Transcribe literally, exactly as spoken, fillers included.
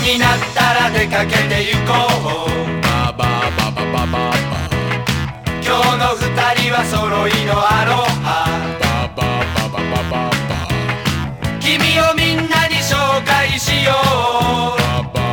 になったら出かけて行こう。 バババババババ今日の二人は揃いのアロハ。 バババババババ君をみんなに紹介しよう。 ババ